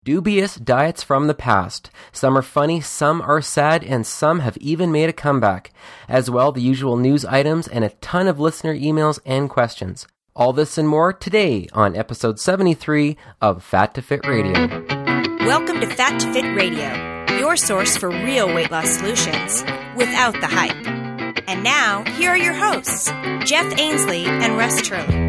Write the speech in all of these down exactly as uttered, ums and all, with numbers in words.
Dubious diets from the past. Some are funny, some are sad, and some have even made a comeback. As well, the usual news items and a ton of listener emails and questions. All this and more today on episode seventy-three of Fat to Fit Radio. Welcome to Fat to Fit Radio, your source for real weight loss solutions without the hype. And now, here are your hosts, Jeff Ainsley and Russ Turley.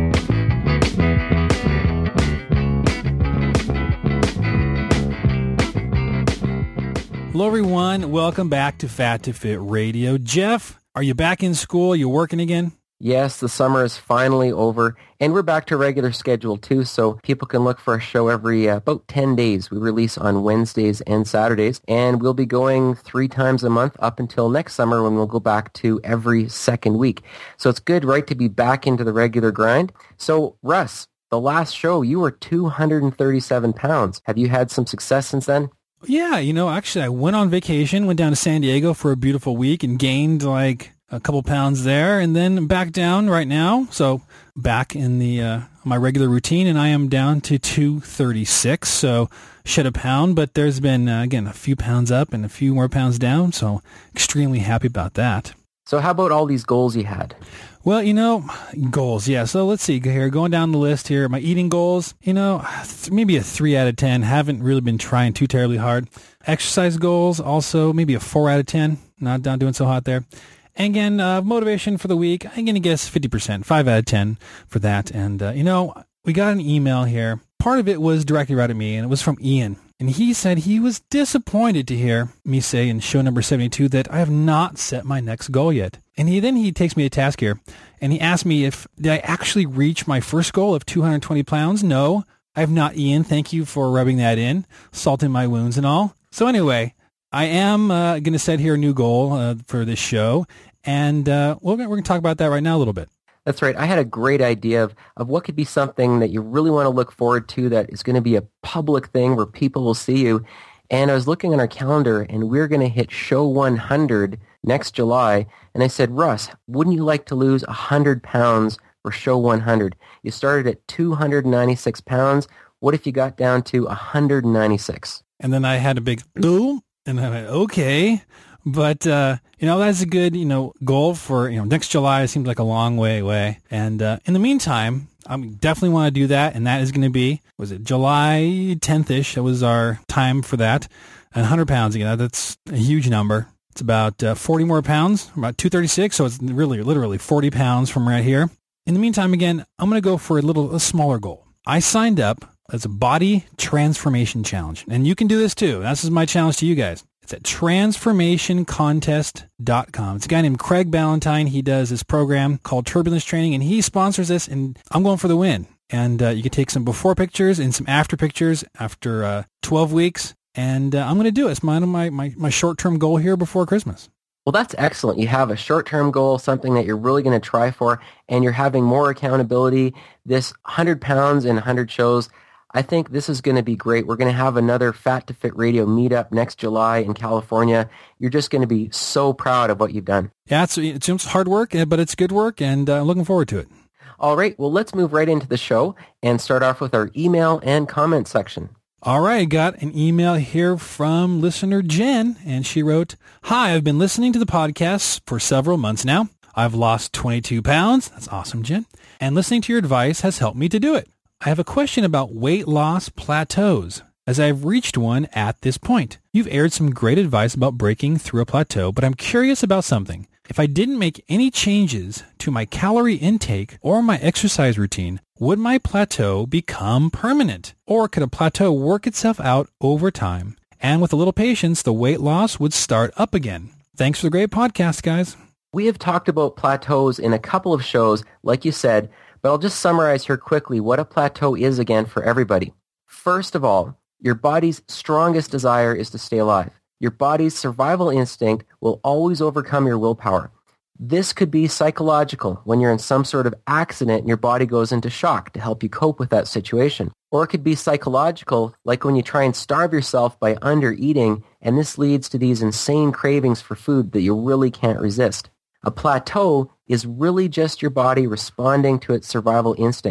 Hello, everyone. Welcome back to Fat to Fit Radio. Jeff, are you back in school? Are you working again? Yes, the summer is finally over, and we're back to regular schedule too, so people can look for a show every uh, about ten days. We release on Wednesdays and Saturdays, and we'll be going three times a month up until next summer when we'll go back to every second week. So it's good, right, to be back into the regular grind. So, Russ, the last show, you were two hundred thirty-seven pounds. Have you had some success since then? Yeah, you know, actually, I went on vacation, went down to San Diego for a beautiful week and gained like a couple pounds there, and then back down right now. So back in the uh, my regular routine, and I am down to two thirty-six. So shed a pound, but there's been, uh, again, a few pounds up and a few more pounds down. So extremely happy about that. So how about all these goals you had? Well, you know, goals, yeah. So let's see here. Going down the list here, my eating goals, you know, th- maybe a three out of ten. Haven't really been trying too terribly hard. Exercise goals, also maybe a four out of ten. Not, not doing so hot there. And again, uh, motivation for the week, I'm going to guess fifty percent, five out of ten for that. And, uh, you know, we got an email here. Part of it was directly right at me, and it was from Ian. And he said he was disappointed to hear me say in show number seventy-two that I have not set my next goal yet. And he then he takes me to task here, and he asked me if did I actually reach my first goal of two hundred twenty pounds? No, I have not, Ian. Thank you for rubbing that in, salting my wounds and all. So anyway, I am uh, going to set here a new goal uh, for this show, and uh, we're going to talk about that right now a little bit. That's right. I had a great idea of, of what could be something that you really want to look forward to that is going to be a public thing where people will see you. And I was looking on our calendar, and we're going to hit show one hundred next July. And I said, Russ, wouldn't you like to lose one hundred pounds for show one hundred? You started at two hundred ninety-six pounds. What if you got down to one hundred ninety-six? And then I had a big boom, and I went, okay. But, uh, you know, that's a good, you know, goal for, you know, next July. It seems like a long way away. And uh, in the meantime, I definitely want to do that. And that is going to be, was it July tenth-ish? That was our time for that. And one hundred pounds again. That's a huge number. It's about uh, forty more pounds, about two thirty-six. So it's really, literally forty pounds from right here. In the meantime, again, I'm going to go for a little, a smaller goal. I signed up as a body transformation challenge. And you can do this too. This is my challenge to you guys. It's at transformation contest dot com. It's a guy named Craig Ballantyne. He does this program called Turbulence Training, and he sponsors this, and I'm going for the win. And uh, you can take some before pictures and some after pictures after uh, twelve weeks, and uh, I'm going to do it. It's my, my, my, my short-term goal here before Christmas. Well, that's excellent. You have a short-term goal, something that you're really going to try for, and you're having more accountability. This one hundred pounds and one hundred shows, I think this is going to be great. We're going to have another Fat to Fit Radio meetup next July in California. You're just going to be so proud of what you've done. Yeah, it's, it's hard work, but it's good work, and I'm uh, looking forward to it. All right, well, let's move right into the show and start off with our email and comment section. All right, I got an email here from listener Jen, and she wrote, Hi, I've been listening to the podcast for several months now. I've lost twenty-two pounds. That's awesome, Jen. And listening to your advice has helped me to do it. I have a question about weight loss plateaus, as I've reached one at this point. You've aired some great advice about breaking through a plateau, but I'm curious about something. If I didn't make any changes to my calorie intake or my exercise routine, would my plateau become permanent? Or could a plateau work itself out over time? And with a little patience, the weight loss would start up again. Thanks for the great podcast, guys. We have talked about plateaus in a couple of shows, like you said, but I'll just summarize here quickly what a plateau is again for everybody. First of all, your body's strongest desire is to stay alive. Your body's survival instinct will always overcome your willpower. This could be psychological when you're in some sort of accident and your body goes into shock to help you cope with that situation. Or it could be psychological, like when you try and starve yourself by under-eating, and this leads to these insane cravings for food that you really can't resist. A plateau is really just your body responding to its survival instinct.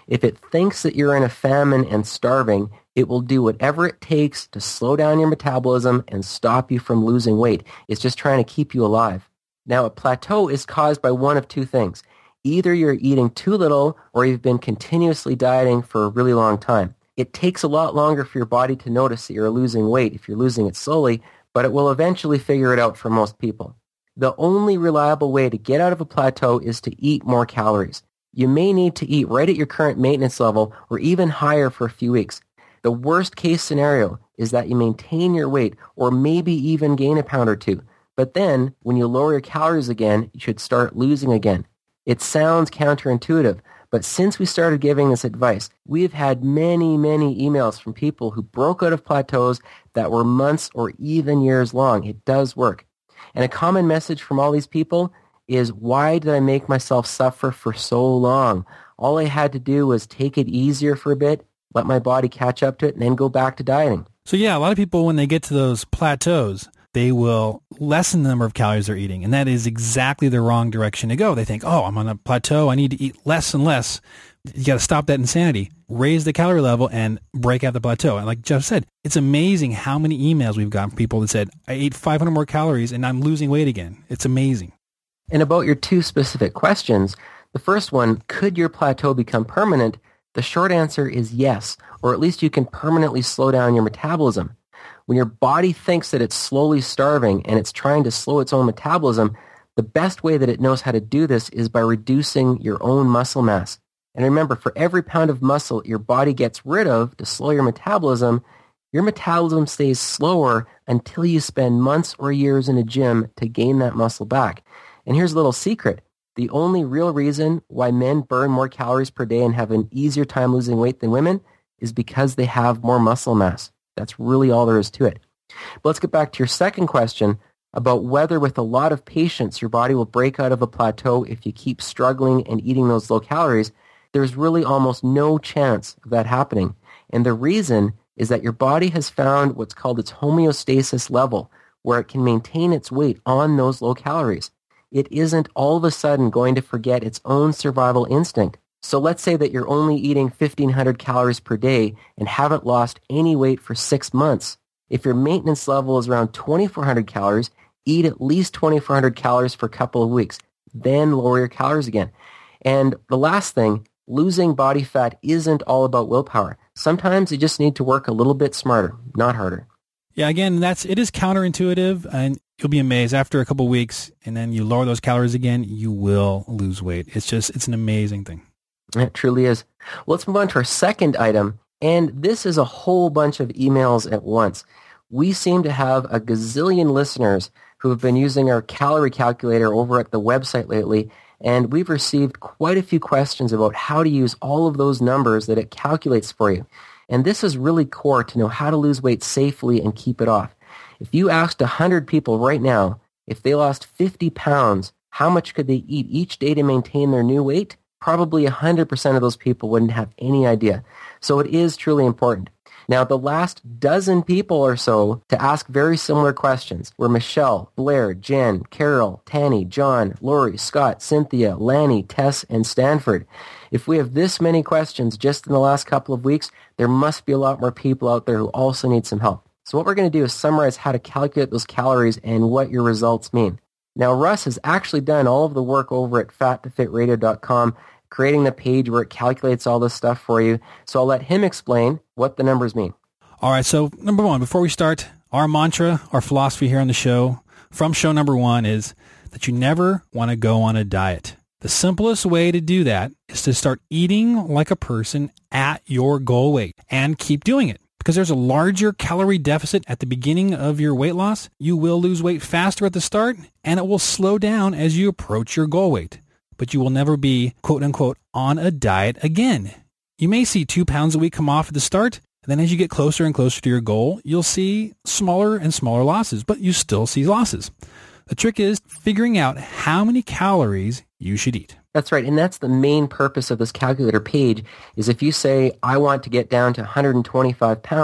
If it thinks that you're in a famine and starving, it will do whatever it takes to slow down your metabolism and stop you from losing weight. It's just trying to keep you alive. Now, a plateau is caused by one of two things. Either you're eating too little or you've been continuously dieting for a really long time. It takes a lot longer for your body to notice that you're losing weight if you're losing it slowly, but it will eventually figure it out for most people. The only reliable way to get out of a plateau is to eat more calories. You may need to eat right at your current maintenance level or even higher for a few weeks. The worst case scenario is that you maintain your weight or maybe even gain a pound or two. But then, when you lower your calories again, you should start losing again. It sounds counterintuitive, but since we started giving this advice, we've had many, many emails from people who broke out of plateaus that were months or even years long. It does work. And a common message from all these people is, why did I make myself suffer for so long? All I had to do was take it easier for a bit, let my body catch up to it, and then go back to dieting. So yeah, a lot of people, when they get to those plateaus, they will lessen the number of calories they're eating. And that is exactly the wrong direction to go. They think, oh, I'm on a plateau. I need to eat less and less. You got to stop that insanity. Raise the calorie level and break out the plateau. And like Jeff said, it's amazing how many emails we've gotten from people that said, I ate five hundred more calories and I'm losing weight again. It's amazing. And about your two specific questions, the first one, could your plateau become permanent? The short answer is yes, or at least you can permanently slow down your metabolism. When your body thinks that it's slowly starving and it's trying to slow its own metabolism, the best way that it knows how to do this is by reducing your own muscle mass. And remember, for every pound of muscle your body gets rid of to slow your metabolism, your metabolism stays slower until you spend months or years in a gym to gain that muscle back. And here's a little secret. The only real reason why men burn more calories per day and have an easier time losing weight than women is because they have more muscle mass. That's really all there is to it. But let's get back to your second question about whether with a lot of patience your body will break out of a plateau if you keep struggling and eating those low calories. There's really almost no chance of that happening. And the reason is that your body has found what's called its homeostasis level, where it can maintain its weight on those low calories. It isn't all of a sudden going to forget its own survival instinct. So let's say that you're only eating fifteen hundred calories per day and haven't lost any weight for six months. If your maintenance level is around twenty-four hundred calories, eat at least twenty-four hundred calories for a couple of weeks. Then lower your calories again. And the last thing, losing body fat isn't all about willpower. Sometimes you just need to work a little bit smarter, not harder. Yeah, again, that's it is counterintuitive, and you'll be amazed after a couple of weeks, and then you lower those calories again, you will lose weight. It's just, it's an amazing thing. It truly is. Well, let's move on to our second item, and this is a whole bunch of emails at once. We seem to have a gazillion listeners who have been using our calorie calculator over at the website lately, and we've received quite a few questions about how to use all of those numbers that it calculates for you. And this is really core to know how to lose weight safely and keep it off. If you asked one hundred people right now, if they lost fifty pounds, how much could they eat each day to maintain their new weight? Probably one hundred percent of those people wouldn't have any idea. So it is truly important. Now, the last dozen people or so to ask very similar questions were Michelle, Blair, Jen, Carol, Tanny, John, Lori, Scott, Cynthia, Lanny, Tess, and Stanford. If we have this many questions just in the last couple of weeks, there must be a lot more people out there who also need some help. So what we're going to do is summarize how to calculate those calories and what your results mean. Now, Russ has actually done all of the work over at fat to fit radio dot com, creating the page where it calculates all this stuff for you. So I'll let him explain what the numbers mean. All right, so number one, before we start, our mantra, our philosophy here on the show, from show number one, is that you never want to go on a diet. The simplest way to do that is to start eating like a person at your goal weight and keep doing it. Because there's a larger calorie deficit at the beginning of your weight loss, you will lose weight faster at the start, and it will slow down as you approach your goal weight. But you will never be, quote unquote, on a diet again. You may see two pounds a week come off at the start, and then as you get closer and closer to your goal, you'll see smaller and smaller losses, but you still see losses. The trick is figuring out how many calories you should eat. That's right, and that's the main purpose of this calculator page, is if you say, I want to get down to one hundred twenty-five pounds,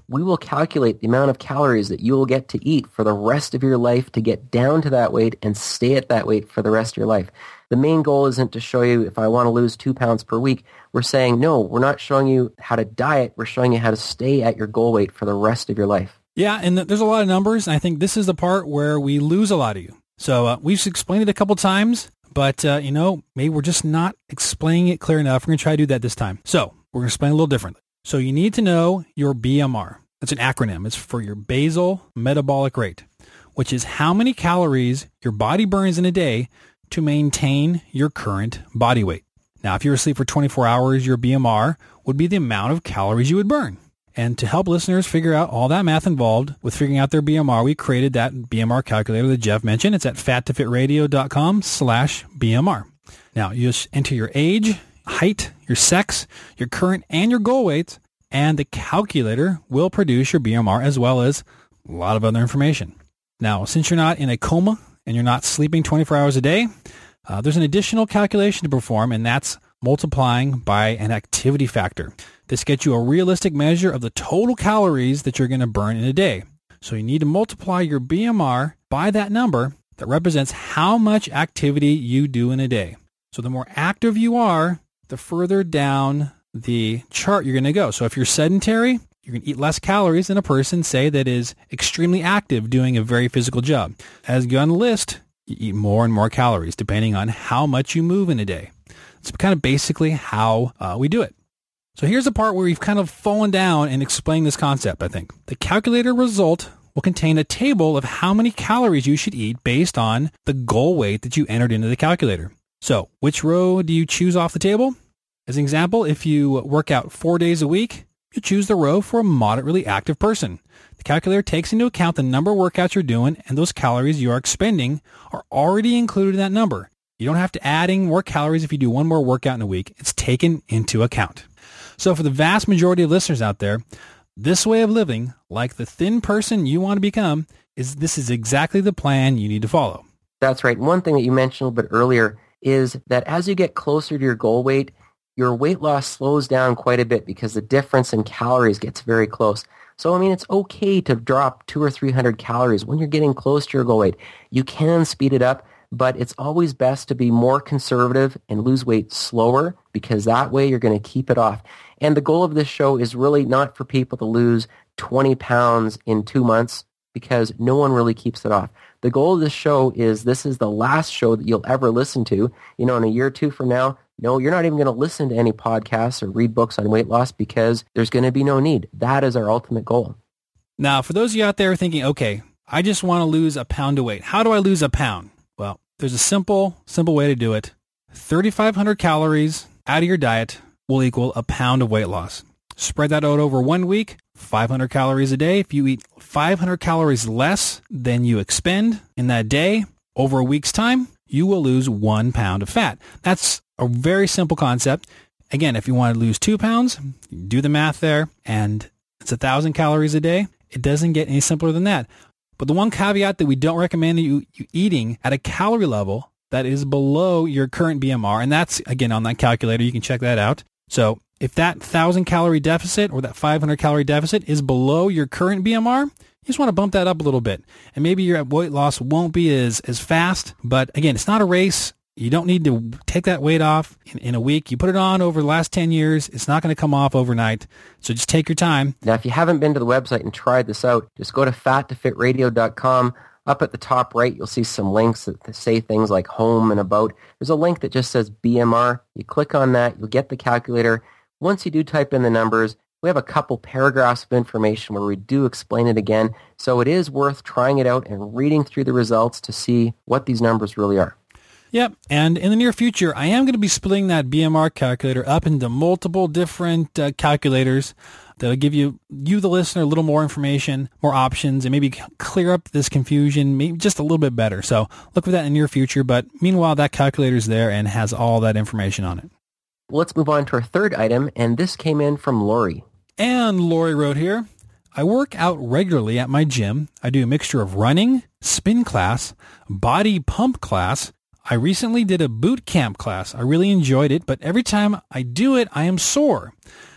we will calculate the amount of calories that you will get to eat for the rest of your life to get down to that weight and stay at that weight for the rest of your life. The main goal isn't to show you if I want to lose two pounds per week. We're saying, no, we're not showing you how to diet. We're showing you how to stay at your goal weight for the rest of your life. Yeah, and there's a lot of numbers, and I think this is the part where we lose a lot of you. So uh, we've explained it a couple times, but, uh, you know, maybe we're just not explaining it clear enough. We're going to try to do that this time. So we're going to explain it a little differently. So you need to know your B M R. That's an acronym. It's for your basal metabolic rate, which is how many calories your body burns in a day to maintain your current body weight. Now, if you were asleep for twenty-four hours, your B M R would be the amount of calories you would burn. And to help listeners figure out all that math involved with figuring out their B M R, we created that B M R calculator that Jeff mentioned. It's at fat to fit radio dot com slash B M R. Now, you just enter your age, height, your sex, your current and your goal weights, and the calculator will produce your B M R as well as a lot of other information. Now, since you're not in a coma and you're not sleeping twenty-four hours a day, uh, there's an additional calculation to perform, and that's multiplying by an activity factor. This gets you a realistic measure of the total calories that you're going to burn in a day. So you need to multiply your B M R by that number that represents how much activity you do in a day. So the more active you are, the further down the chart you're going to go. So if you're sedentary, you're going to eat less calories than a person, say, that is extremely active doing a very physical job. As you go on the list, you eat more and more calories depending on how much you move in a day. It's kind of basically how uh, we do it. So here's the part where we've kind of fallen down and explained this concept, I think. The calculator result will contain a table of how many calories you should eat based on the goal weight that you entered into the calculator. So which row do you choose off the table? As an example, if you work out four days a week, you choose the row for a moderately active person. The calculator takes into account the number of workouts you're doing, and those calories you are expending are already included in that number. You don't have to add in more calories if you do one more workout in a week. It's taken into account. So for the vast majority of listeners out there, this way of living, like the thin person you want to become, is this is exactly the plan you need to follow. That's right. One thing that you mentioned a little bit earlier is that as you get closer to your goal weight, your weight loss slows down quite a bit because the difference in calories gets very close. So, I mean, it's okay to drop two or three hundred calories when you're getting close to your goal weight. You can speed it up, but it's always best to be more conservative and lose weight slower because that way you're going to keep it off. And the goal of this show is really not for people to lose twenty pounds in two months because no one really keeps it off. The goal of this show is this is the last show that you'll ever listen to. You know, in a year or two from now, no, you're not even going to listen to any podcasts or read books on weight loss because there's going to be no need. That is our ultimate goal. Now, for those of you out there thinking, okay, I just want to lose a pound of weight. How do I lose a pound? Well, there's a simple, simple way to do it. thirty-five hundred calories out of your diet will equal a pound of weight loss. Spread that out over one week, five hundred calories a day. If you eat five hundred calories less than you expend in that day, over a week's time, you will lose one pound of fat. That's a very simple concept. Again, if you want to lose two pounds, do the math there, and it's a thousand calories a day. It doesn't get any simpler than that. But the one caveat that we don't recommend you, you eating at a calorie level that is below your current B M R, and that's, again, on that calculator. You can check that out. So if that one thousand calorie deficit or that five hundred calorie deficit is below your current B M R, you just want to bump that up a little bit. And maybe your weight loss won't be as, as fast. But again, it's not a race. You don't need to take that weight off in, in a week. You put it on over the last ten years. It's not going to come off overnight. So just take your time. Now, if you haven't been to the website and tried this out, just go to fat to fit radio dot com. Up at the top right, you'll see some links that say things like home and about. There's a link that just says B M R. You click on that. You'll get the calculator. Once you do type in the numbers, we have a couple paragraphs of information where we do explain it again. So it is worth trying it out and reading through the results to see what these numbers really are. Yep, and in the near future, I am going to be splitting that B M R calculator up into multiple different uh, calculators that'll give you, you the listener, a little more information, more options, and maybe clear up this confusion maybe just a little bit better. So look for that in the near future, but meanwhile, that calculator's there and has all that information on it. Let's move on to our third item, and this came in from Lori. And Lori wrote here, I work out regularly at my gym. I do a mixture of running, spin class, body pump class. I recently did a boot camp class. I really enjoyed it, but every time I do it, I am sore.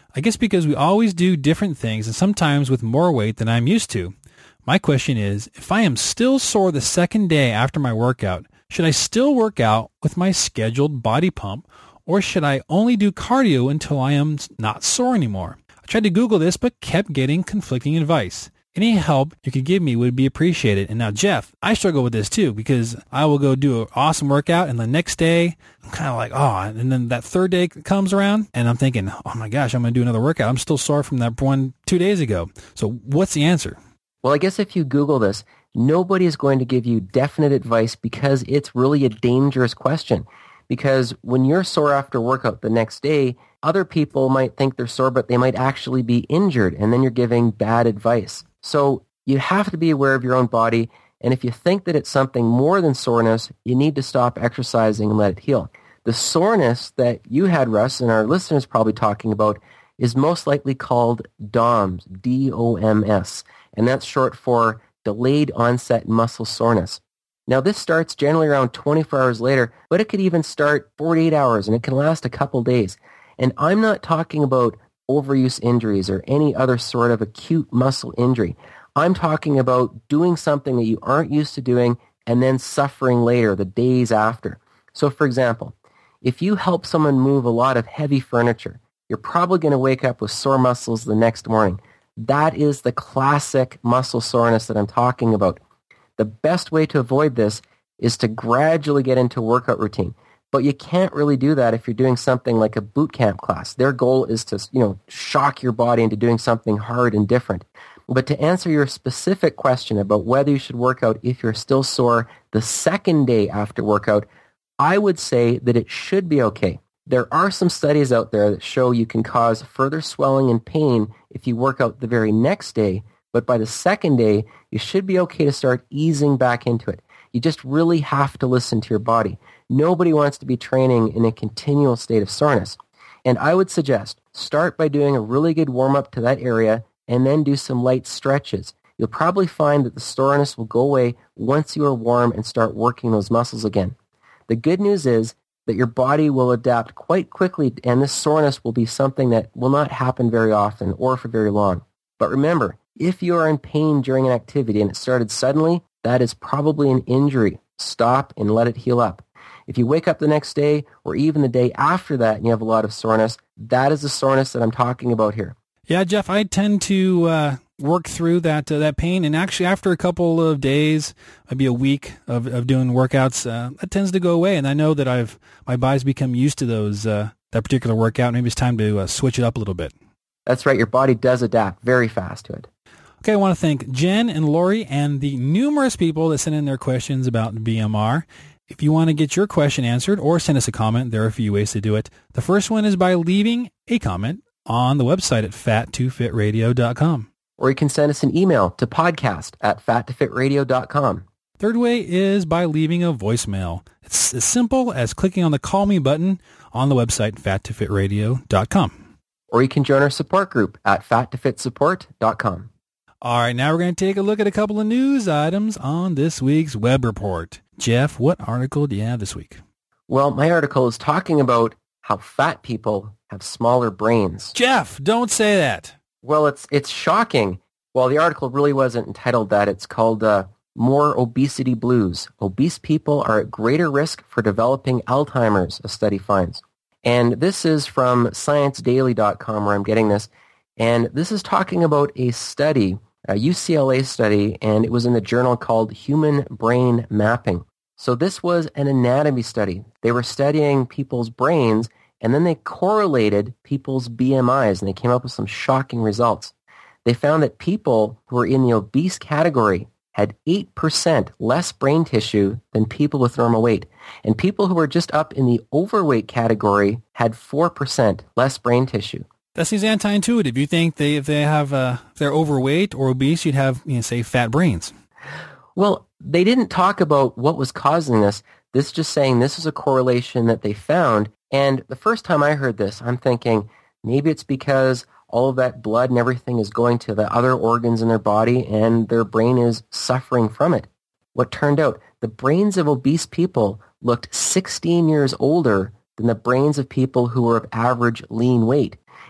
I guess because we always do different things and sometimes with more weight than I'm used to. My question is, if I am still sore the second day after my workout, should I still work out with my scheduled body pump, or should I only do cardio until I am not sore anymore? I tried to Google this but kept getting conflicting advice. Any help you could give me would be appreciated. And now, Jeff, I struggle with this too because I will go do an awesome workout and the next day I'm kind of like, oh, and then that third day comes around and I'm thinking, oh my gosh, I'm going to do another workout. I'm still sore from that one two days ago. So what's the answer? Well, I guess if you Google this, nobody is going to give you definite advice because it's really a dangerous question. Because when you're sore after workout the next day, other people might think they're sore, but they might actually be injured, and then you're giving bad advice. So you have to be aware of your own body, and if you think that it's something more than soreness, you need to stop exercising and let it heal. The soreness that you had, Russ, and our listeners probably talking about is most likely called D O M S, D O M S, and that's short for delayed onset muscle soreness. Now, this starts generally around twenty-four hours later, but it could even start forty-eight hours, and it can last a couple days. And I'm not talking about overuse injuries or any other sort of acute muscle injury. I'm talking about doing something that you aren't used to doing and then suffering later, the days after. So, for example, if you help someone move a lot of heavy furniture, you're probably going to wake up with sore muscles the next morning. That is the classic muscle soreness that I'm talking about. The best way to avoid this is to gradually get into a workout routine. But you can't really do that if you're doing something like a boot camp class. Their goal is to, you know, shock your body into doing something hard and different. But to answer your specific question about whether you should work out if you're still sore the second day after workout, I would say that it should be okay. There are some studies out there that show you can cause further swelling and pain if you work out the very next day, but by the second day, you should be okay to start easing back into it. You just really have to listen to your body. Nobody wants to be training in a continual state of soreness. And I would suggest start by doing a really good warm-up to that area and then do some light stretches. You'll probably find that the soreness will go away once you are warm and start working those muscles again. The good news is that your body will adapt quite quickly, and this soreness will be something that will not happen very often or for very long. But remember, if you are in pain during an activity and it started suddenly, that is probably an injury. Stop and let it heal up. If you wake up the next day or even the day after that and you have a lot of soreness, that is the soreness that I'm talking about here. Yeah, Jeff, I tend to uh, work through that uh, that pain, and actually after a couple of days, maybe a week of, of doing workouts, uh, that tends to go away. And I know that I've my body's become used to those uh, that particular workout. Maybe it's time to uh, switch it up a little bit. That's right. Your body does adapt very fast to it. Okay, I want to thank Jen and Lori and the numerous people that sent in their questions about B M R. If you want to get your question answered or send us a comment, there are a few ways to do it. The first one is by leaving a comment on the website at fat to fit radio dot com. Or you can send us an email to podcast at fat to fit radio dot com. Third way is by leaving a voicemail. It's as simple as clicking on the Call Me button on the website fat to fit radio dot com. Or you can join our support group at fat to fit support dot com. All right, now we're going to take a look at a couple of news items on this week's Web Report. Jeff, what article do you have this week? Well, my article is talking about how fat people have smaller brains. Jeff, don't say that. Well, it's it's shocking. Well, the article really wasn't entitled that. It's called uh, More Obesity Blues. Obese people are at greater risk for developing Alzheimer's, a study finds. And this is from science daily dot com where I'm getting this. And this is talking about a study, a U C L A study, and it was in the journal called Human Brain Mapping. So this was an anatomy study. They were studying people's brains, and then they correlated people's B M Is, and they came up with some shocking results. They found that people who were in the obese category had eight percent less brain tissue than people with normal weight. And people who were just up in the overweight category had four percent less brain tissue. That seems anti-intuitive. You think they, if they have, uh, if they're overweight or obese, you'd have, you know, say, fat brains. Well, they didn't talk about what was causing this. This is just saying this is a correlation that they found. And the first time I heard this, I'm thinking maybe it's because all of that blood and everything is going to the other organs in their body and their brain is suffering from it. What turned out, the brains of obese people looked sixteen years older than the brains of people who were of average lean weight.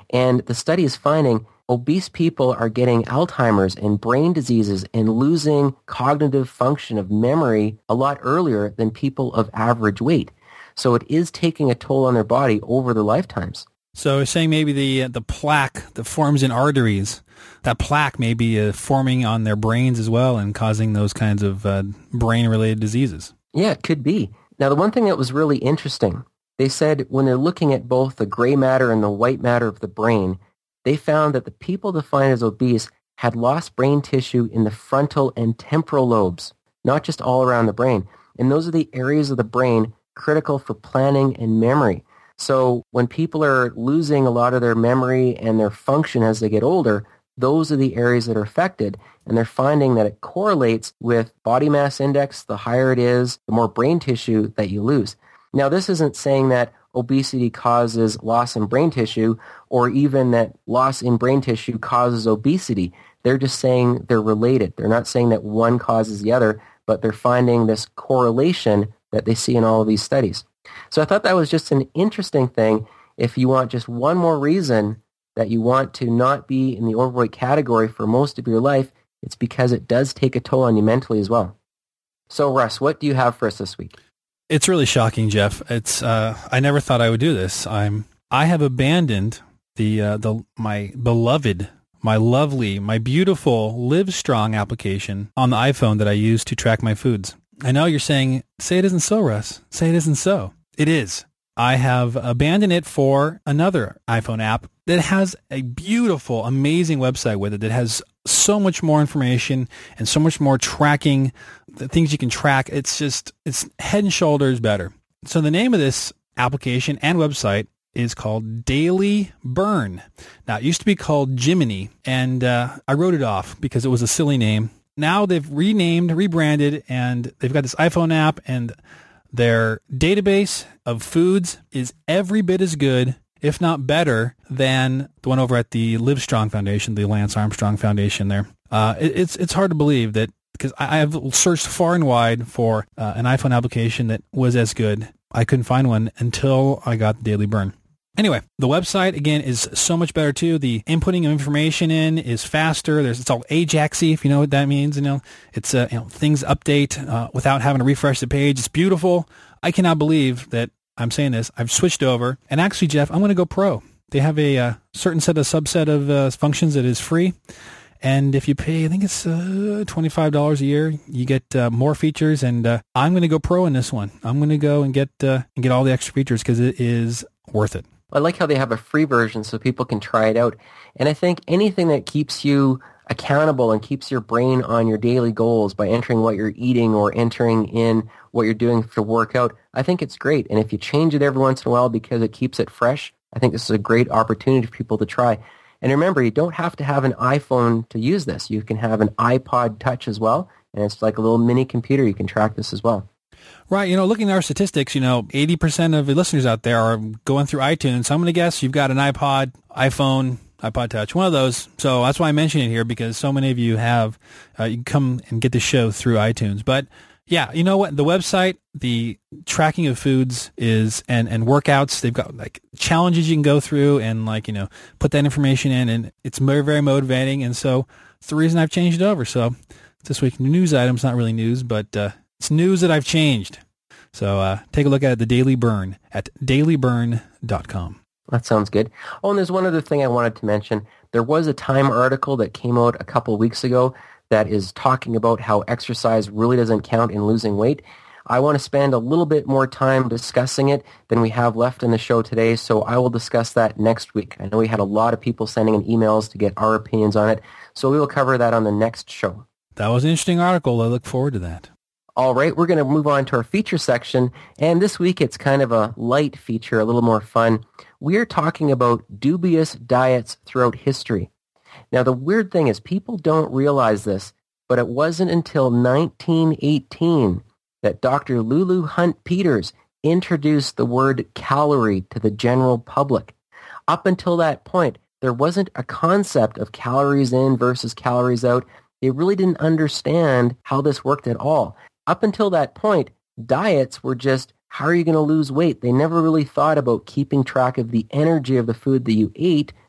And the study is finding obese people are getting Alzheimer's and brain diseases and losing cognitive function of memory a lot earlier than people of average weight. So it is taking a toll on their body over their lifetimes. So it's saying maybe the uh, the plaque that forms in arteries, that plaque may be uh, forming on their brains as well and causing those kinds of uh, brain-related diseases. Yeah, it could be. Now, the one thing that was really interesting, they said when they're looking at both the gray matter and the white matter of the brain, they found that the people defined as obese had lost brain tissue in the frontal and temporal lobes, not just all around the brain. And those are the areas of the brain critical for planning and memory. So when people are losing a lot of their memory and their function as they get older, those are the areas that are affected. And they're finding that it correlates with body mass index. The higher it is, the more brain tissue that you lose. Now, this isn't saying that obesity causes loss in brain tissue or even that loss in brain tissue causes obesity. They're just saying they're related. They're not saying that one causes the other, but they're finding this correlation that they see in all of these studies. So I thought that was just an interesting thing. If you want just one more reason that you want to not be in the overweight category for most of your life, it's because it does take a toll on you mentally as well. So Russ, what do you have for us this week? It's really shocking, Jeff. It's uh, I never thought I would do this. I'm I have abandoned the uh, the my beloved, my lovely, my beautiful Livestrong application on the iPhone that I use to track my foods. I know you're saying, say it isn't so, Russ. Say it isn't so. It is. I have abandoned it for another iPhone app that has a beautiful, amazing website with it that has so much more information and so much more tracking, the things you can track. It's just, it's head and shoulders better. So the name of this application and website is called Daily Burn. Now, it used to be called Jiminy, and uh, I wrote it off because it was a silly name. Now they've renamed, rebranded, and they've got this iPhone app, and their database of foods is every bit as good, if not better, than the one over at the Livestrong Foundation, the Lance Armstrong Foundation there. Uh, it, it's it's hard to believe that, because I have searched far and wide for uh, an iPhone application that was as good. I couldn't find one until I got the Daily Burn. Anyway, the website, again, is so much better, too. The inputting of information in is faster. There's, it's all Ajaxy, if you know what that means. You know, it's uh, you know, things update uh, without having to refresh the page. It's beautiful. I cannot believe that I'm saying this. I've switched over. And actually, Jeff, I'm going to go pro. They have a uh, certain set of subset of uh, functions that is free. And if you pay, I think it's uh, twenty-five dollars a year, you get uh, more features. And uh, I'm going to go pro in this one. I'm going to go and get uh, and get all the extra features because it is worth it. I like how they have a free version so people can try it out. And I think anything that keeps you accountable and keeps your brain on your daily goals by entering what you're eating or entering in what you're doing to work out, I think it's great. And if you change it every once in a while because it keeps it fresh, I think this is a great opportunity for people to try. And remember, you don't have to have an iPhone to use this. You can have an iPod Touch as well, and it's like a little mini computer. You can track this as well. Right. You know, looking at our statistics, you know, eighty percent of the listeners out there are going through iTunes. So I'm going to guess you've got an iPod, iPhone, iPod Touch, one of those. So that's why I mention it here, because so many of you have, uh, you can come and get the show through iTunes. But yeah, you know what? The website, the tracking of foods is, and, and workouts, they've got like challenges you can go through and like, you know, put that information in, and it's very, very motivating. And so it's the reason I've changed it over. So this week's news item's not really news, but, uh, it's news that I've changed. So uh, take a look at it, the Daily Burn at daily burn dot com. That sounds good. Oh, and there's one other thing I wanted to mention. There was a Time article that came out a couple of weeks ago that is talking about how exercise really doesn't count in losing weight. I want to spend a little bit more time discussing it than we have left in the show today, so I will discuss that next week. I know we had a lot of people sending in emails to get our opinions on it, so we will cover that on the next show. That was an interesting article. I look forward to that. All right, we're going to move on to our feature section, and this week it's kind of a light feature, a little more fun. We're talking about dubious diets throughout history. Now, the weird thing is people don't realize this, but it wasn't until nineteen eighteen that Doctor Lulu Hunt Peters introduced the word calorie to the general public. Up until that point, there wasn't a concept of calories in versus calories out. They really didn't understand how this worked at all. Up until that point, diets were just, how are you going to lose weight? They never really thought about keeping track of the energy of the food that you ate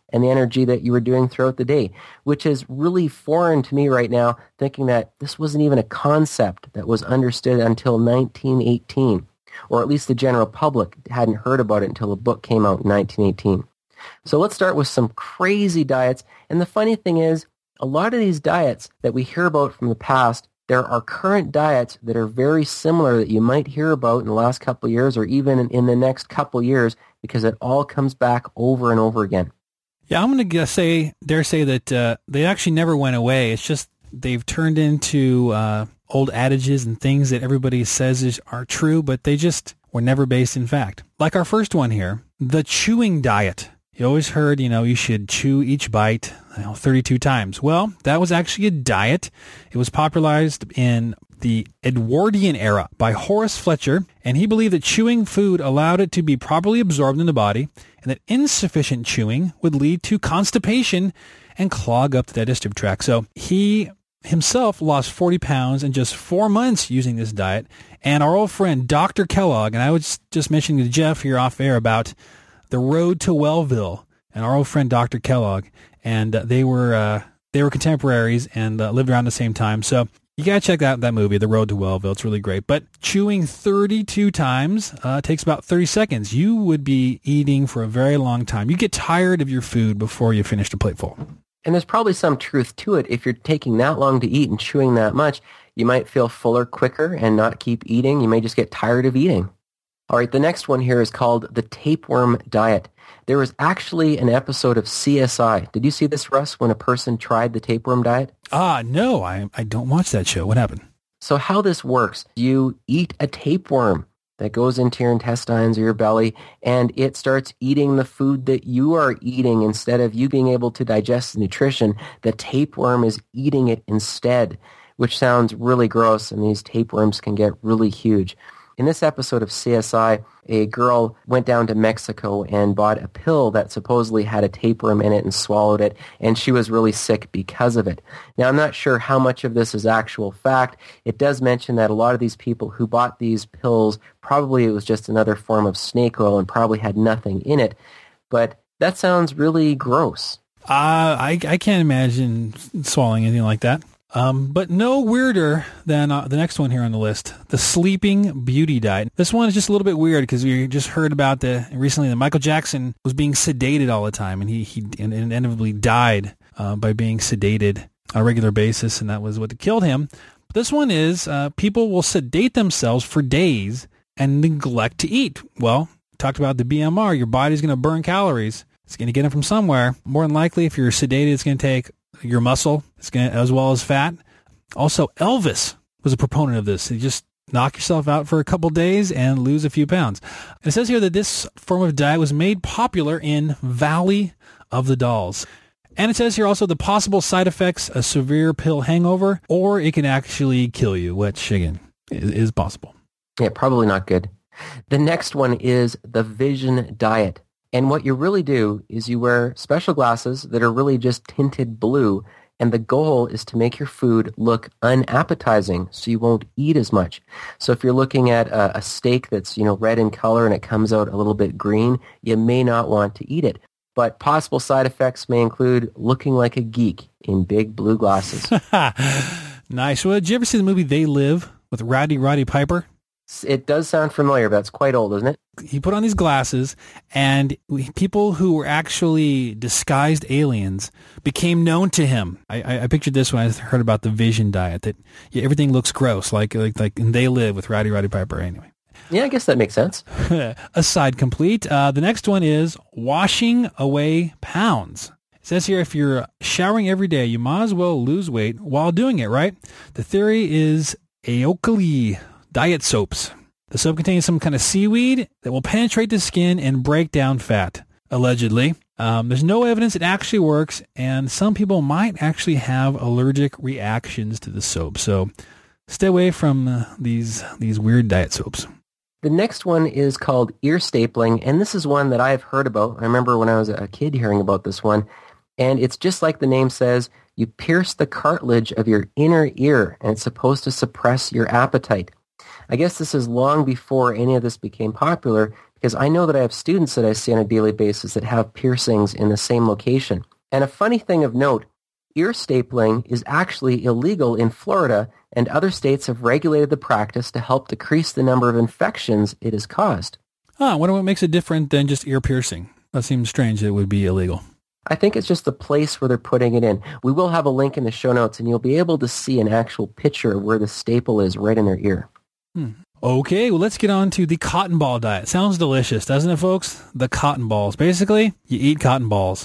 and the energy that you were doing throughout the day, which is really foreign to me right now, thinking that this wasn't even a concept that was understood until nineteen eighteen, or at least the general public hadn't heard about it until a book came out in nineteen eighteen. So let's start with some crazy diets. And the funny thing is, a lot of these diets that we hear about from the past, there are current diets that are very similar that you might hear about in the last couple of years or even in, in the next couple of years, because it all comes back over and over again. Yeah, I'm going to say, dare say that uh, they actually never went away. It's just they've turned into uh, old adages and things that everybody says is, are true, but they just were never based in fact. Like our first one here, the chewing diet. You always heard, you know, you should chew each bite, you know, thirty-two times. Well, that was actually a diet. It was popularized in the Edwardian era by Horace Fletcher, and he believed that chewing food allowed it to be properly absorbed in the body, and that insufficient chewing would lead to constipation and clog up the digestive tract. So he himself lost forty pounds in just four months using this diet. And our old friend, Doctor Kellogg, and I was just mentioning to Jeff here off air about The Road to Wellville, and our old friend Doctor Kellogg, and uh, they were uh, they were contemporaries and uh, lived around the same time. So you gotta check out that movie, The Road to Wellville. It's really great. But chewing thirty-two times uh, takes about thirty seconds. You would be eating for a very long time. You get tired of your food before you finish the plateful. And there's probably some truth to it. If you're taking that long to eat and chewing that much, you might feel fuller quicker and not keep eating. You may just get tired of eating. All right, the next one here is called the tapeworm diet. There was actually an episode of C S I. Did you see this, Russ, when a person tried the tapeworm diet? Ah, no, I, I don't watch that show. What happened? So how this works, you eat a tapeworm that goes into your intestines or your belly, and it starts eating the food that you are eating. Instead of you being able to digest the nutrition, the tapeworm is eating it instead, which sounds really gross, and these tapeworms can get really huge. In this episode of C S I, a girl went down to Mexico and bought a pill that supposedly had a tapeworm in it and swallowed it, and she was really sick because of it. Now, I'm not sure how much of this is actual fact. It does mention that a lot of these people who bought these pills, probably it was just another form of snake oil and probably had nothing in it, but that sounds really gross. Uh, I, I can't imagine swallowing anything like that. Um, but no weirder than uh, the next one here on the list, the Sleeping Beauty diet. This one is just a little bit weird because we just heard about the recently that Michael Jackson was being sedated all the time, and he he inevitably died uh, by being sedated on a regular basis, and that was what killed him. But this one is uh, people will sedate themselves for days and neglect to eat. Well, talked about the B M R. Your body's going to burn calories. It's going to get them from somewhere. More than likely, if you're sedated, it's going to take your muscle, it's gonna, as well as fat. Also, Elvis was a proponent of this. You just knock yourself out for a couple days and lose a few pounds. And it says here that this form of diet was made popular in Valley of the Dolls. And it says here also the possible side effects, a severe pill hangover, or it can actually kill you, which, again, is, is possible. Yeah, probably not good. The next one is the Vision diet. And what you really do is you wear special glasses that are really just tinted blue, and the goal is to make your food look unappetizing so you won't eat as much. So if you're looking at a, a steak that's, you know, red in color and it comes out a little bit green, you may not want to eat it. But possible side effects may include looking like a geek in big blue glasses. Nice. Well, did you ever see the movie They Live with Roddy Roddy Piper? It does sound familiar, but it's quite old, isn't it? He put on these glasses, and we, people who were actually disguised aliens became known to him. I, I, I pictured this when I heard about the Vision diet, that yeah, everything looks gross, like like like in They Live with Roddy Roddy Piper. Anyway. Yeah, I guess that makes sense. Aside complete. Uh, the next one is washing away pounds. It says here, if you're showering every day, you might as well lose weight while doing it, right? The theory is Aokali diet soaps. The soap contains some kind of seaweed that will penetrate the skin and break down fat, allegedly. Um, there's no evidence it actually works, and some people might actually have allergic reactions to the soap. So stay away from uh, these these weird diet soaps. The next one is called ear stapling, and this is one that I've heard about. I remember when I was a kid hearing about this one, and it's just like the name says, you pierce the cartilage of your inner ear, and it's supposed to suppress your appetite. I guess this is long before any of this became popular, because I know that I have students that I see on a daily basis that have piercings in the same location. And a funny thing of note, ear stapling is actually illegal in Florida, and other states have regulated the practice to help decrease the number of infections it has caused. Huh, I wonder what makes it different than just ear piercing. That seems strange that it would be illegal. I think it's just the place where they're putting it in. We will have a link in the show notes, and you'll be able to see an actual picture of where the staple is right in their ear. Hmm. Okay, well, let's get on to the cotton ball diet. Sounds delicious, doesn't it, folks? The cotton balls. Basically, you eat cotton balls.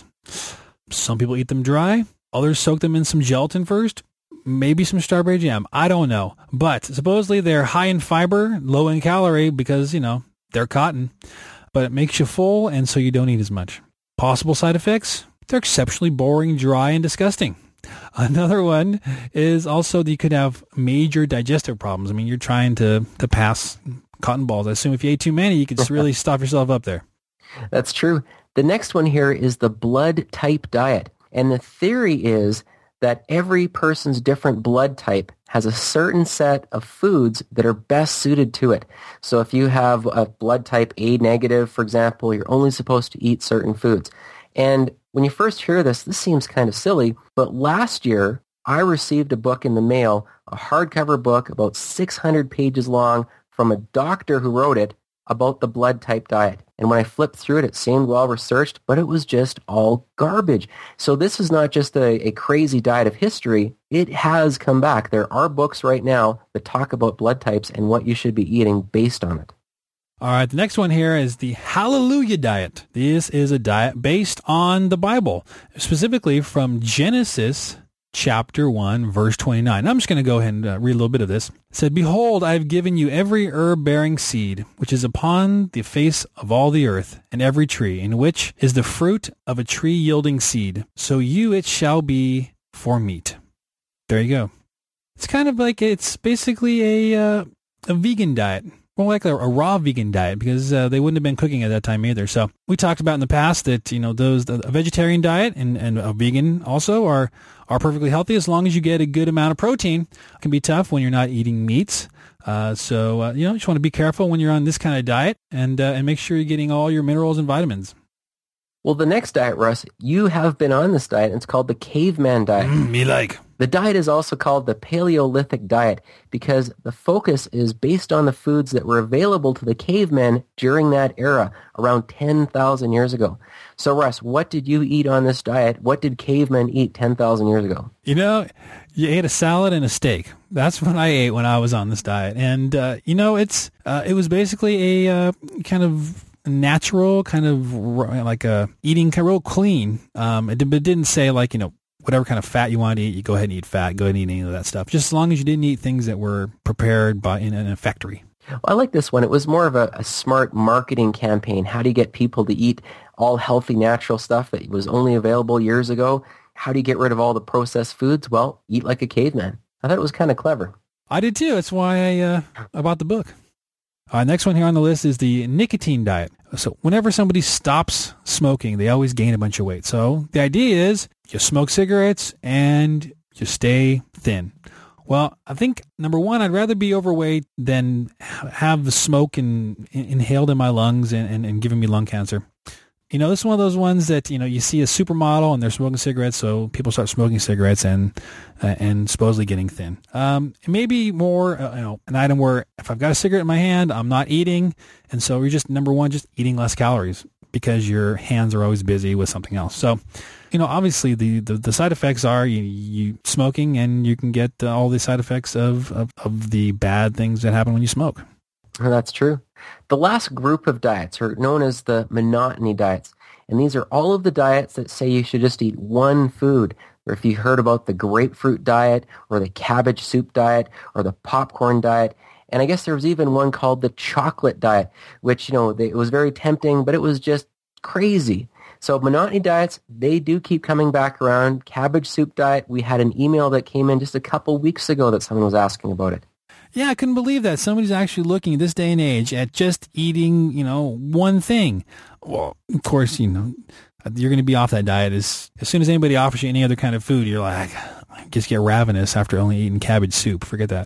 Some people eat them dry. Others soak them in some gelatin first. Maybe some strawberry jam. I don't know. But supposedly they're high in fiber, low in calorie because, you know, they're cotton. But it makes you full, and so you don't eat as much. Possible side effects? They're exceptionally boring, dry, and disgusting. Another one is also that you could have major digestive problems. I mean, you're trying to, to pass cotton balls. I assume if you ate too many, you could just really stop yourself up there. That's true. The next one here is the blood type diet. And the theory is that every person's different blood type has a certain set of foods that are best suited to it. So if you have a blood type A negative, for example, you're only supposed to eat certain foods. And when you first hear this, this seems kind of silly, but last year I received a book in the mail, a hardcover book about six hundred pages long from a doctor who wrote it about the blood type diet. And when I flipped through it, it seemed well researched, but it was just all garbage. So this is not just a, a crazy diet of history. It has come back. There are books right now that talk about blood types and what you should be eating based on it. All right, the next one here is the Hallelujah diet. This is a diet based on the Bible, specifically from Genesis chapter one, verse twenty-nine. I'm just going to go ahead and uh, read a little bit of this. It said, "Behold, I have given you every herb-bearing seed, which is upon the face of all the earth, and every tree, in which is the fruit of a tree yielding seed. So you it shall be for meat." There you go. It's kind of like, it's basically a uh, a vegan diet. More like a, a raw vegan diet, because uh, they wouldn't have been cooking at that time either. So we talked about in the past that, you know, those a vegetarian diet and, and a vegan also are are perfectly healthy as long as you get a good amount of protein. It can be tough when you're not eating meats. Uh, so, uh, you know, you just want to be careful when you're on this kind of diet and uh, and make sure you're getting all your minerals and vitamins. Well, the next diet, Russ, you have been on this diet. And it's called the caveman diet. Mm, me like. The diet is also called the Paleolithic diet because the focus is based on the foods that were available to the cavemen during that era, around ten thousand years ago. So, Russ, what did you eat on this diet? What did cavemen eat ten thousand years ago? You know, you ate a salad and a steak. That's what I ate when I was on this diet. And, uh, you know, it's uh, it was basically a uh, kind of natural, kind of like a eating kind of real clean. Um, it, it didn't say like, you know, whatever kind of fat you want to eat, you go ahead and eat fat, go ahead and eat any of that stuff. Just as long as you didn't eat things that were prepared by in, in a factory. Well, I like this one. It was more of a, a smart marketing campaign. How do you get people to eat all healthy, natural stuff that was only available years ago? How do you get rid of all the processed foods? Well, eat like a caveman. I thought it was kind of clever. I did too. That's why I, uh, I bought the book. All right, next one here on the list is the nicotine diet. So whenever somebody stops smoking, they always gain a bunch of weight. So the idea is you smoke cigarettes and you stay thin. Well, I think, number one, I'd rather be overweight than have the smoke in, in, inhaled in my lungs and, and, and giving me lung cancer. You know, this is one of those ones that, you know, you see a supermodel and they're smoking cigarettes, so people start smoking cigarettes and uh, and supposedly getting thin. Um, it may be more, uh, you know, an item where if I've got a cigarette in my hand, I'm not eating, and so you're just, number one, just eating less calories because your hands are always busy with something else. So, you know, obviously the, the, the side effects are you, you smoking, and you can get uh, all the side effects of, of, of the bad things that happen when you smoke. That's true. The last group of diets are known as the monotony diets. And these are all of the diets that say you should just eat one food. Or if you heard about the grapefruit diet or the cabbage soup diet or the popcorn diet. And I guess there was even one called the chocolate diet, which, you know, they, it was very tempting, but it was just crazy. So monotony diets, they do keep coming back around. Cabbage soup diet, we had an email that came in just a couple weeks ago that someone was asking about it. Yeah, I couldn't believe that. Somebody's actually looking this day and age at just eating, you know, one thing. Well, of course, you know, you're going to be off that diet as as soon as anybody offers you any other kind of food. You're like, I just get ravenous after only eating cabbage soup. Forget that.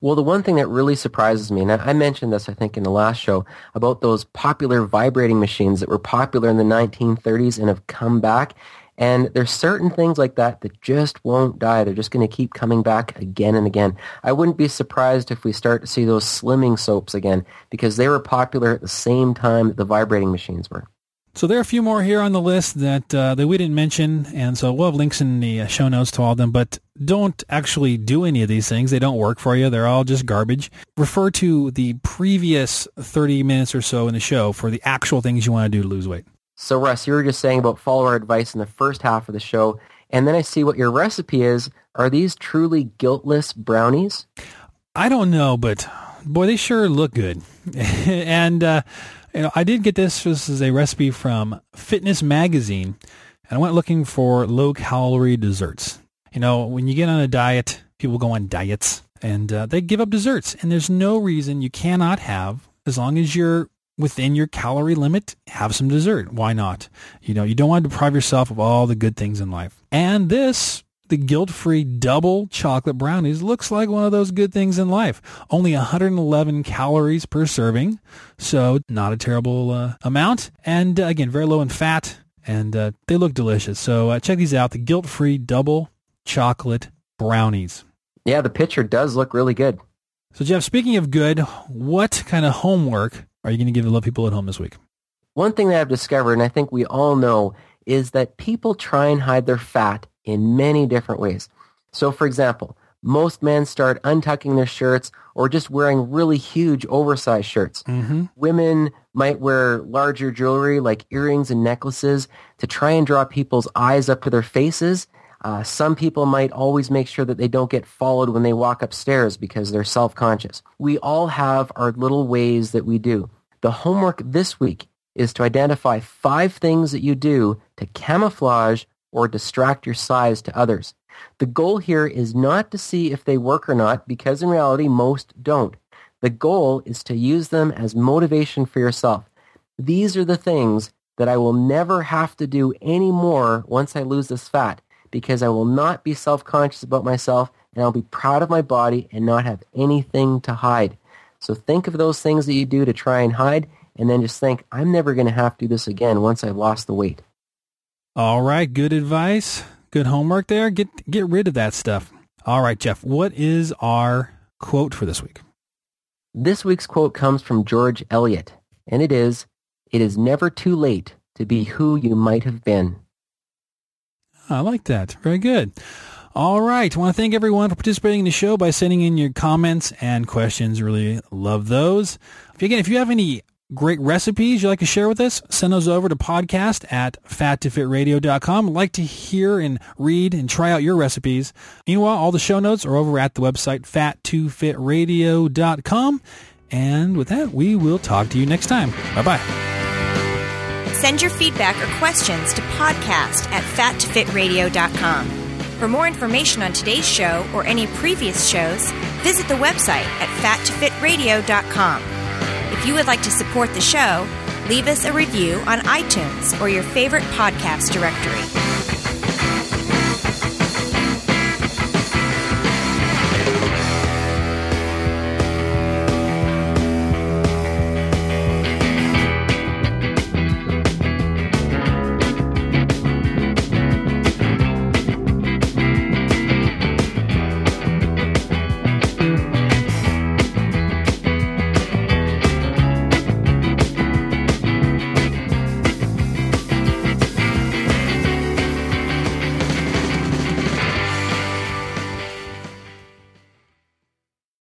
Well, the one thing that really surprises me, and I mentioned this, I think, in the last show, about those popular vibrating machines that were popular in the nineteen thirties and have come back. And there's certain things like that that just won't die. They're just going to keep coming back again and again. I wouldn't be surprised if we start to see those slimming soaps again, because they were popular at the same time that the vibrating machines were. So there are a few more here on the list that uh, that we didn't mention, and so we'll have links in the show notes to all of them, but don't actually do any of these things. They don't work for you. They're all just garbage. Refer to the previous thirty minutes or so in the show for the actual things you want to do to lose weight. So, Russ, you were just saying about follow our advice in the first half of the show, and then I see what your recipe is. Are these truly guiltless brownies? I don't know, but boy, they sure look good. and, uh, you know, I did get this. This is a recipe from Fitness Magazine, and I went looking for low-calorie desserts. You know, when you get on a diet, people go on diets, and uh, they give up desserts, and there's no reason you cannot have, as long as you're within your calorie limit, have some dessert. Why not? You know, you don't want to deprive yourself of all the good things in life. And this, the guilt-free double chocolate brownies, looks like one of those good things in life. Only one hundred eleven calories per serving, so not a terrible uh, amount. And uh, again, very low in fat, and uh, they look delicious. So uh, check these out, the guilt-free double chocolate brownies. Yeah, the picture does look really good. So Jeff, speaking of good, what kind of homework are you going to give the love people at home this week? One thing that I've discovered, and I think we all know, is that people try and hide their fat in many different ways. So, for example, most men start untucking their shirts or just wearing really huge oversized shirts. Mm-hmm. Women might wear larger jewelry like earrings and necklaces to try and draw people's eyes up to their faces. Uh, some people might always make sure that they don't get followed when they walk upstairs because they're self-conscious. We all have our little ways that we do. The homework this week is to identify five things that you do to camouflage or distract your size to others. The goal here is not to see if they work or not, because in reality, most don't. The goal is to use them as motivation for yourself. These are the things that I will never have to do anymore once I lose this fat, because I will not be self-conscious about myself, and I'll be proud of my body and not have anything to hide. So think of those things that you do to try and hide, and then just think, I'm never going to have to do this again once I've lost the weight. All right, good advice. Good homework there. Get get rid of that stuff. All right, Jeff, what is our quote for this week? This week's quote comes from George Eliot, and it is, "It is never too late to be who you might have been." I like that. Very good. All right. I want to thank everyone for participating in the show by sending in your comments and questions. Really love those. If, again, if you have any great recipes you'd like to share with us, send those over to podcast at fat to fit radio dot com. I'd like to hear and read and try out your recipes. Meanwhile, all the show notes are over at the website fat to fit radio dot com. And with that, we will talk to you next time. Bye-bye. Send your feedback or questions to podcast at fat to fit radio dot com. For more information on today's show or any previous shows, visit the website at fat to fit radio dot com. If you would like to support the show, leave us a review on iTunes or your favorite podcast directory.